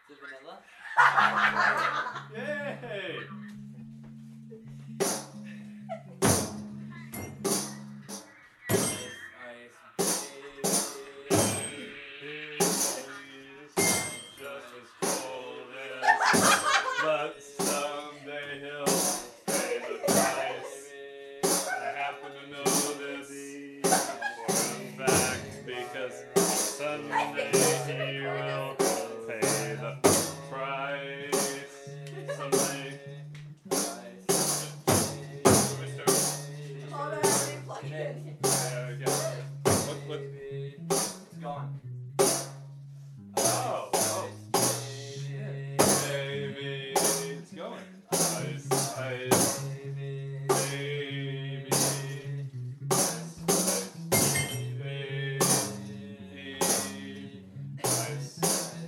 it vanilla? Yay! But someday he'll pay the price. I happen to know this for a fact because someday he will pay the price. Someday. Oh, no, I didn't plug it in. There we go. What? It's gone. Oh. Baby, it's going. Ice, ice. Baby. Ice, ice. Baby. Ice.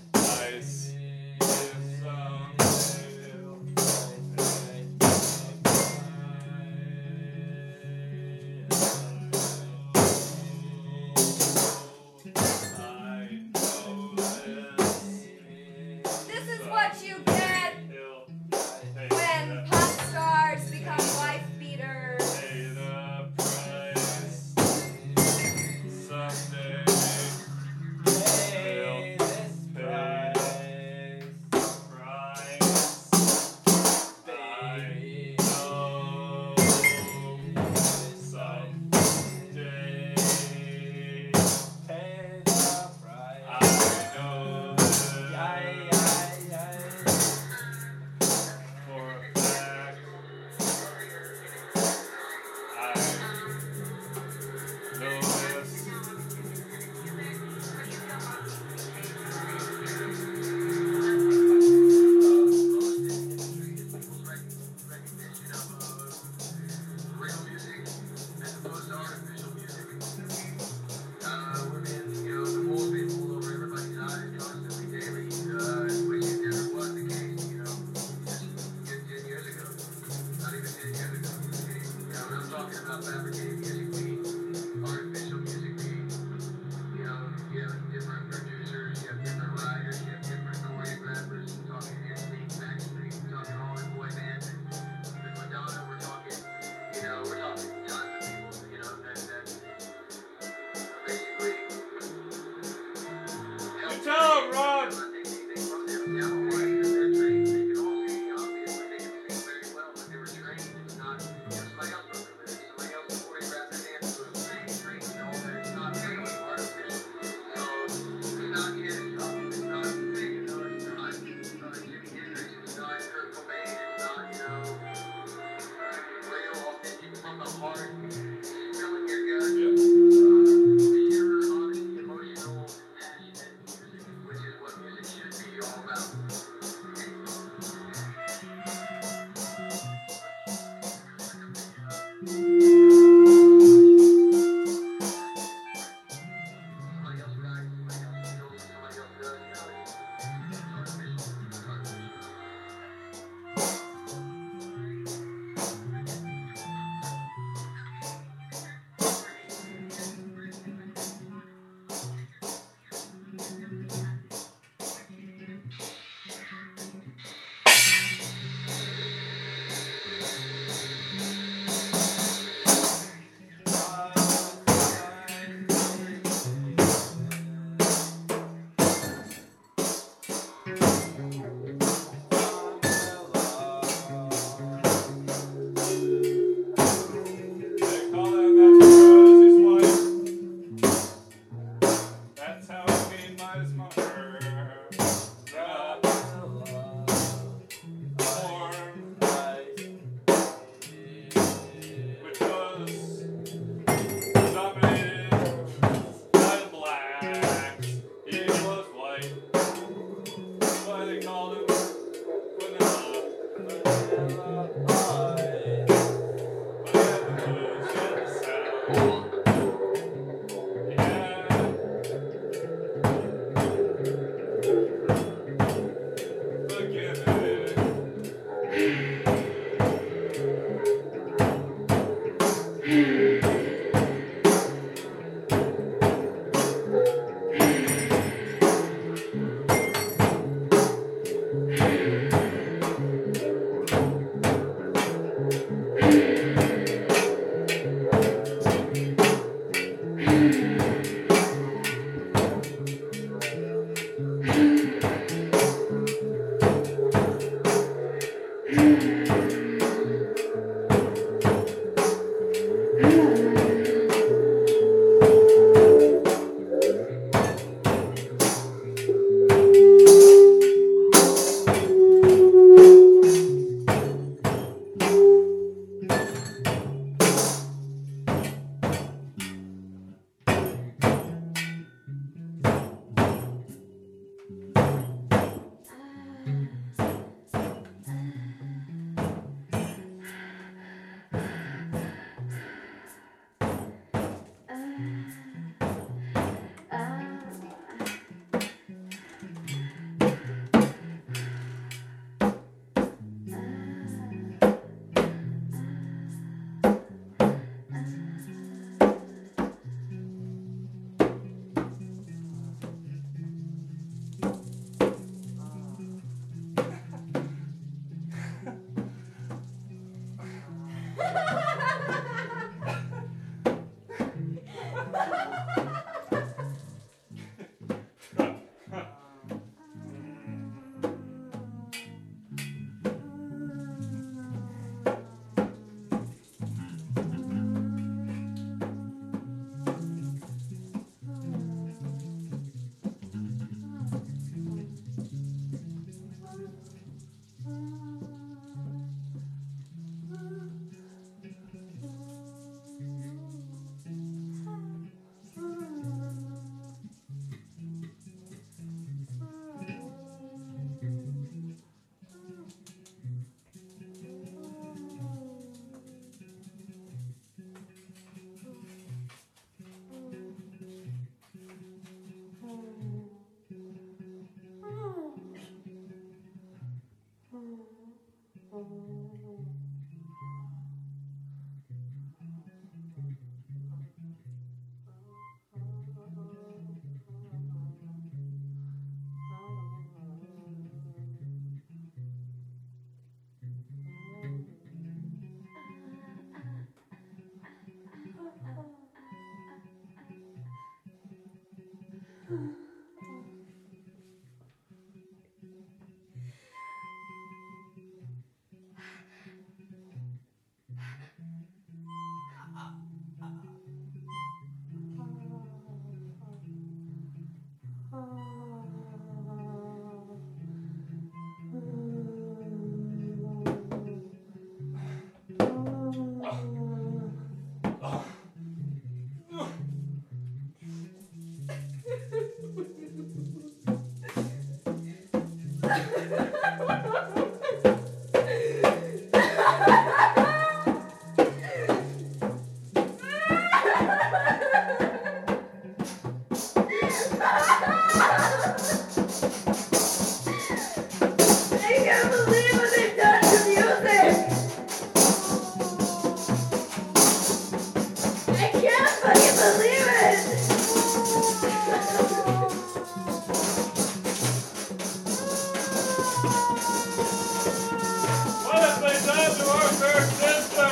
What have they done to our third sister?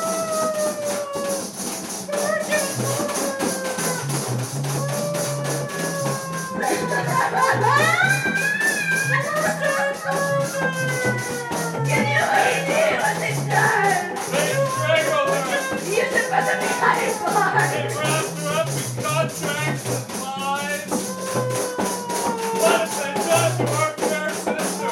Can you believe what they've done? They strangled her. You should put them behind They bars. wrapped her up in contracts and lies. What have they done to our fair sister?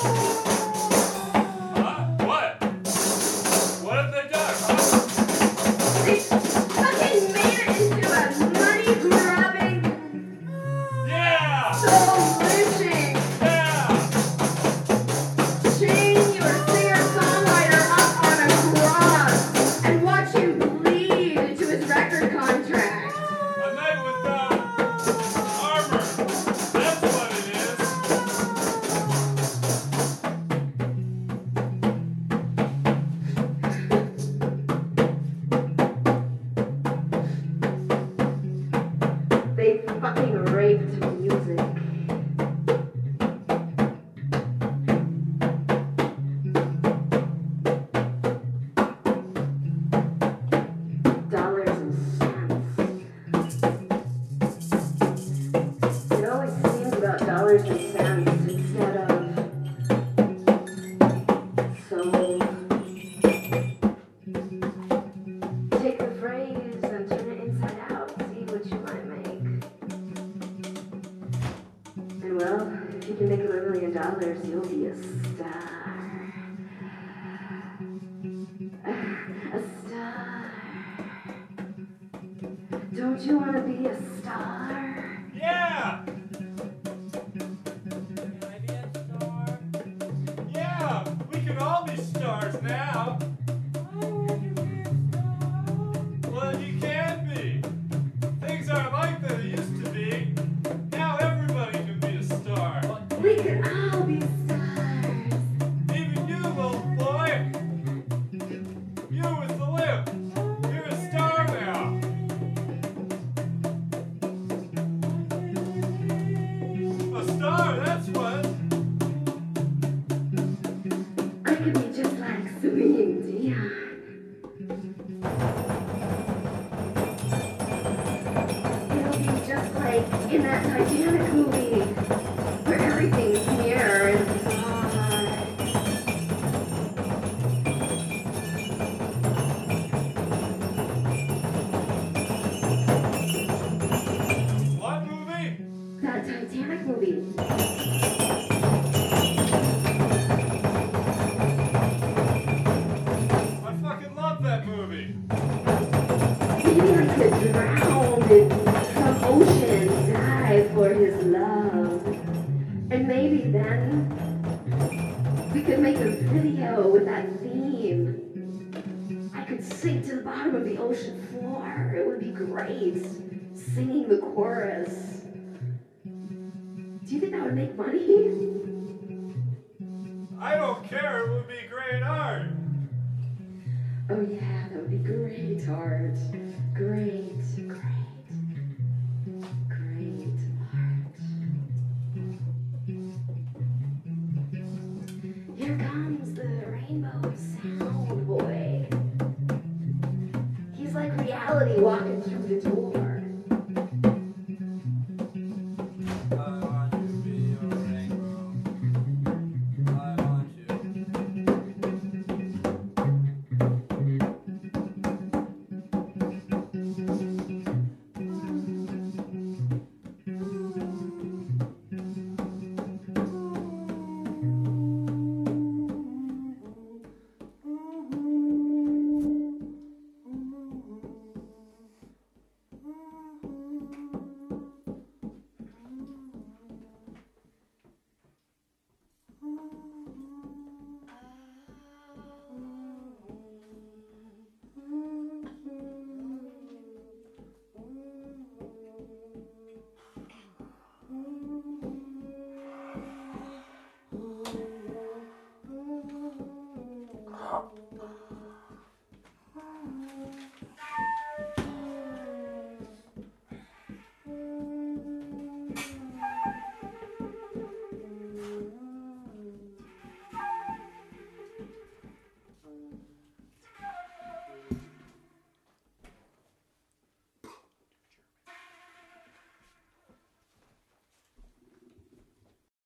Huh? What? What have they done? Huh? They fucking made it into a money-grubbing, Yeah! soul-lynching, Yeah! chain your singer-songwriter up on a cross and watch him bleed into his record contract. A knight without armor. That's what it is. They fucking raped music. Dollars and cents. It always seems about dollars and cents instead of soul. Take the phrase and turn it inside out. See what you might make. And well, if you can make $1 million, you'll be a star. A star. Don't you want to be a star? Yeah! Can I be a star? Yeah! We can all be stars now! Well, you can be! Things aren't like they used to be. Now everybody can be a star. We can all be stars. Even you, little boy! You with the limp! You're a star now! A star, that's what! I could be just like Celine Dion. It'll be just like in that Titanic movie, where everything's near and What movie? that Titanic movie. I fucking love that movie! Maybe I could drown in some ocean and die for his love. And maybe then we could make a video with that theme. I could sink to the bottom of the ocean floor. It would be great. Singing the chorus. Do you think that would make money? I don't care, it would be great art! Oh yeah, that would be great art. Great, great, great art. Here comes the rainbow sound boy. He's like reality walking through the door.